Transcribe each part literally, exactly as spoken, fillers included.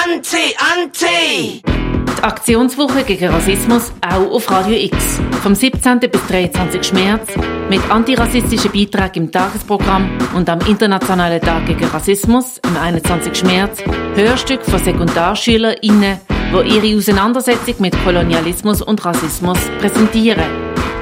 Anti, Anti! Die Aktionswoche gegen Rassismus auch auf Radio X. Vom siebzehnten bis dreiundzwanzigsten März mit antirassistischen Beiträgen im Tagesprogramm und am Internationalen Tag gegen Rassismus am einundzwanzigsten März Hörstück von SekundarschülerInnen, die ihre Auseinandersetzung mit Kolonialismus und Rassismus präsentieren.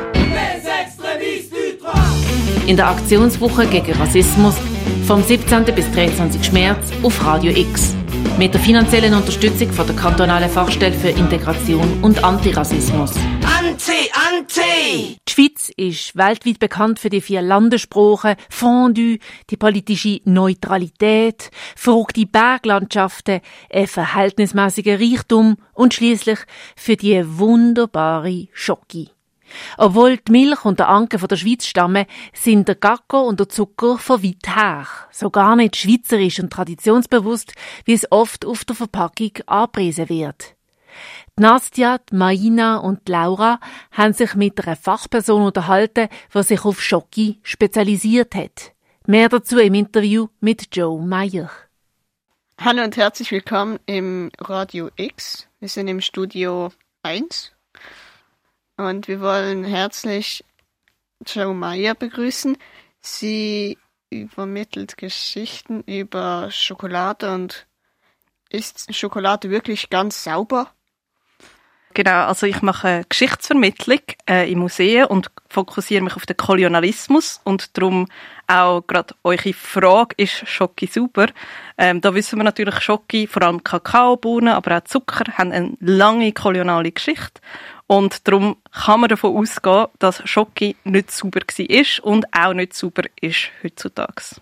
In der Aktionswoche gegen Rassismus vom siebzehnten bis dreiundzwanzigsten März auf Radio X. Mit der finanziellen Unterstützung von der kantonalen Fachstelle für Integration und Antirassismus. Anti, Anti! Die Schweiz ist weltweit bekannt für die vier Landessprachen, Fondue, die politische Neutralität, verrückte Berglandschaften, einen verhältnismäßigen Reichtum und schließlich für die wunderbare Schoki. Obwohl die Milch und der Anke von der Schweiz stammen, sind der Kakao und der Zucker von weit her. So gar nicht schweizerisch und traditionsbewusst, wie es oft auf der Verpackung angepriesen wird. Die Nastja, die Maina und die Laura haben sich mit einer Fachperson unterhalten, die sich auf Schoki spezialisiert hat. Mehr dazu im Interview mit Joe Meyer. Hallo und herzlich willkommen im Radio X. Wir sind im Studio eins. Und wir wollen herzlich Joe Meyer begrüßen. Sie übermittelt Geschichten über Schokolade und ist Schokolade wirklich ganz sauber? Genau, also ich mache Geschichtsvermittlung äh, in Museen und fokussiere mich auf den Kolonialismus und darum auch gerade eure Frage, ist Schoki sauber? Ähm, da wissen wir natürlich, Schoki, vor allem Kakaobohnen, aber auch Zucker, haben eine lange koloniale Geschichte und darum kann man davon ausgehen, dass Schoki nicht sauber war und auch nicht sauber ist heutzutage.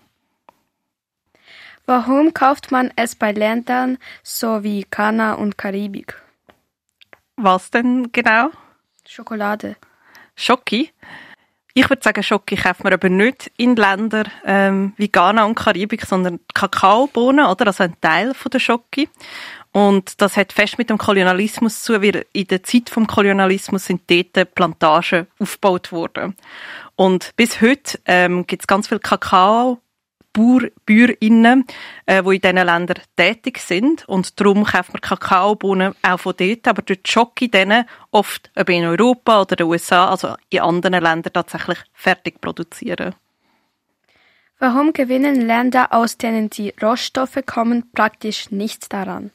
Warum kauft man es bei Ländern so wie Ghana und Karibik? Was denn genau? Schokolade. Schoki? Ich würde sagen, Schoki kauft man aber nicht in Ländern ähm, wie Ghana und Karibik, sondern Kakaobohnen, oder? Also ein Teil von der Schoki. Und das hat fest mit dem Kolonialismus zu, weil in der Zeit vom Kolonialismus sind dort Plantagen aufgebaut worden. Und bis heute ähm, gibt es ganz viele Kakao Bauer, BäuerInnen, äh, die in diesen Ländern tätig sind. Und darum kauft man Kakaobohnen auch von dort. Aber durch die Schoki denen oft, ob in Europa oder den U S A, also in anderen Ländern tatsächlich fertig produzieren. Warum gewinnen Länder, aus denen die Rohstoffe kommen, praktisch nichts daran?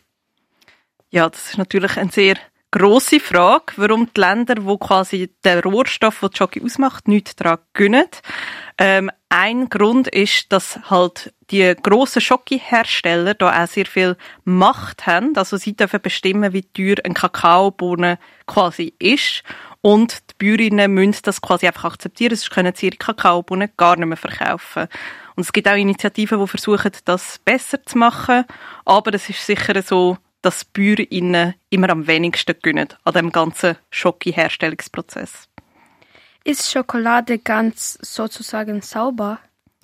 Ja, das ist natürlich eine sehr grosse Frage, warum die Länder, wo quasi der Rohstoff, den die Schoki ausmacht, nichts daran gewinnen. Ähm, ein Grund ist, dass halt die grossen Schoki-Hersteller da auch sehr viel Macht haben. Also sie dürfen bestimmen, wie teuer ein Kakaobohne quasi ist. Und die Bäuerinnen müssen das quasi einfach akzeptieren, sonst können sie ihre Kakaobohnen gar nicht mehr verkaufen. Und es gibt auch Initiativen, die versuchen, das besser zu machen. Aber es ist sicher so, dass die BäuerInnen immer am wenigsten gewinnen an dem ganzen Schoki-Herstellungsprozess. Ist Schokolade ganz sozusagen sauber?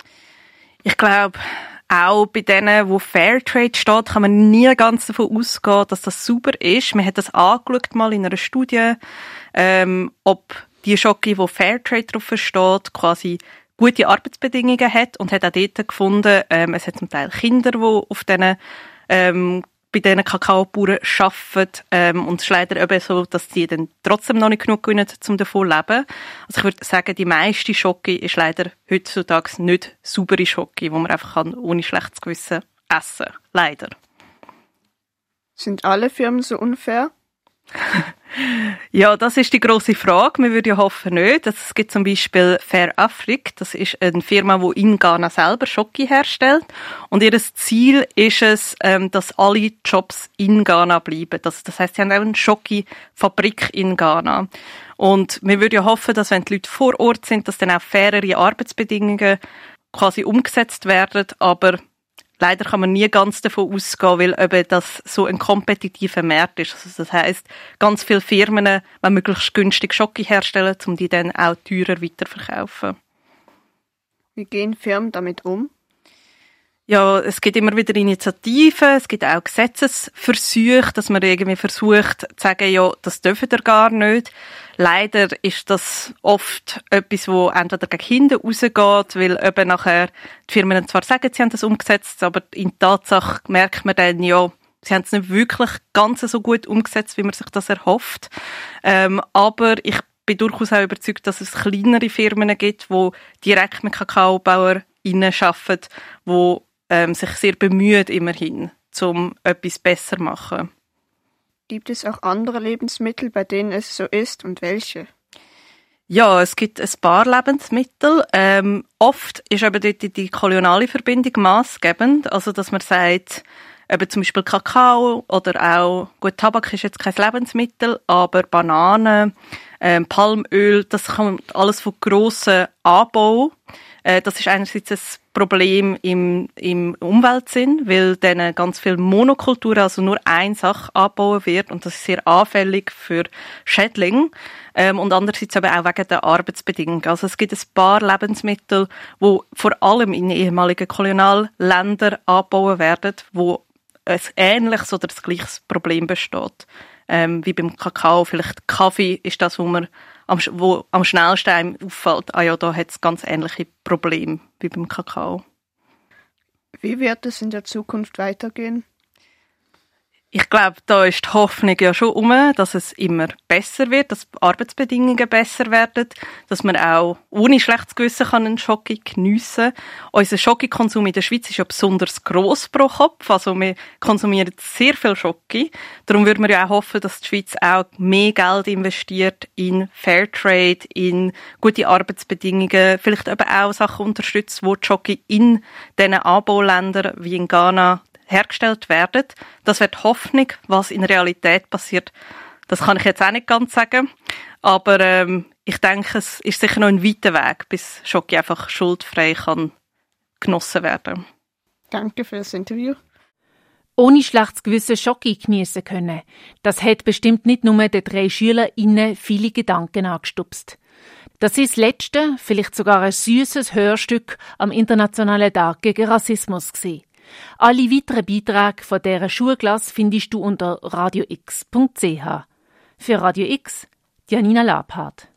Ich glaube, auch bei denen, wo Fairtrade steht, kann man nie ganz davon ausgehen, dass das sauber ist. Man hat das angeschaut mal in einer Studie, ähm, ob die Schoki, wo Fairtrade drauf steht, quasi gute Arbeitsbedingungen hat und hat auch dort gefunden, ähm, es hat zum Teil Kinder, die auf diesen ähm, bei diesen Kakaobauern arbeiten. Ähm, und es ist leider eben so, dass die dann trotzdem noch nicht genug gewinnen, um davon zu leben. Also ich würde sagen, die meiste Schoki ist leider heutzutage nicht saubere Schoki, die man einfach kann, ohne schlechtes Gewissen essen kann. Leider. Sind alle Firmen so unfair? Ja, das ist die grosse Frage. Wir würden ja hoffen nicht. Es gibt zum Beispiel Fair Afrique. Das ist eine Firma, die in Ghana selber Schoki herstellt. Und ihr Ziel ist es, dass alle Jobs in Ghana bleiben. Das, das heisst, sie haben auch eine Schoki-Fabrik in Ghana. Und wir würden ja hoffen, dass wenn die Leute vor Ort sind, dass dann auch fairere Arbeitsbedingungen quasi umgesetzt werden. Aber leider kann man nie ganz davon ausgehen, weil eben das so ein kompetitiver Markt ist. Also das heisst, ganz viele Firmen wollen möglichst günstig Schoki herstellen, um die dann auch teurer weiterverkaufen. Wie gehen Firmen damit um? Ja, es gibt immer wieder Initiativen, es gibt auch Gesetzesversuche, dass man irgendwie versucht zu sagen, ja, das dürfen ihr gar nicht. Leider ist das oft etwas, wo entweder gegen Kinder rausgeht, weil eben nachher die Firmen zwar sagen, sie haben das umgesetzt, aber in Tatsache merkt man dann, ja, sie haben es nicht wirklich ganz so gut umgesetzt, wie man sich das erhofft. Ähm, aber ich bin durchaus auch überzeugt, dass es kleinere Firmen gibt, die direkt mit KakaobauerInnen arbeiten, die ähm, sich sehr bemühen, immerhin, um etwas besser zu machen. Gibt es auch andere Lebensmittel, bei denen es so ist, und welche? Ja, es gibt ein paar Lebensmittel. Ähm, oft ist eben dort die koloniale Verbindung maßgebend. Also, dass man sagt, eben zum Beispiel Kakao oder auch, gut, Tabak ist jetzt kein Lebensmittel, aber Bananen, ähm, Palmöl, das kommt alles von grossen Anbau. Äh, das ist einerseits ein Problem im, im Umweltsinn, weil dann ganz viel Monokultur, also nur eine Sache angebaut wird und das ist sehr anfällig für Schädlinge. Ähm, und andererseits aber auch wegen der Arbeitsbedingungen. Also es gibt ein paar Lebensmittel, die vor allem in ehemaligen Kolonialländern angebaut werden, wo ein ähnliches oder das gleiche Problem besteht. Ähm, wie beim Kakao, vielleicht Kaffee ist das, wo man am, wo am schnellsten einem auffällt. Ah ja, da hat es ganz ähnliche Probleme wie beim Kakao. Wie wird es in der Zukunft weitergehen? Ich glaube, da ist die Hoffnung ja schon um, dass es immer besser wird, dass die Arbeitsbedingungen besser werden, dass man auch ohne schlechtes Gewissen kann einen Schoki geniessen kann. Unser Schokikonsum in der Schweiz ist ja besonders gross pro Kopf, also wir konsumieren sehr viel Schoki. Darum würde man ja auch hoffen, dass die Schweiz auch mehr Geld investiert in Fairtrade, in gute Arbeitsbedingungen, vielleicht eben auch Sachen unterstützt, wo die Schoki in diesen Anbauländern wie in Ghana hergestellt werden. Das wäre die Hoffnung. Was in Realität passiert, das kann ich jetzt auch nicht ganz sagen. Aber ähm, ich denke, es ist sicher noch ein weiter Weg, bis Schoki einfach schuldfrei kann genossen werden. Danke für das Interview. Ohne schlechtes Gewissen Schoki geniessen können, das hat bestimmt nicht nur den drei SchülerInnen viele Gedanken angestupst. Das ist das letzte, vielleicht sogar ein süßes Hörstück am Internationalen Tag gegen Rassismus gewesen. Alle weiteren Beiträge von dieser Schulklasse findest du unter radio x punkt c h. Für Radio X, Janina Labhardt.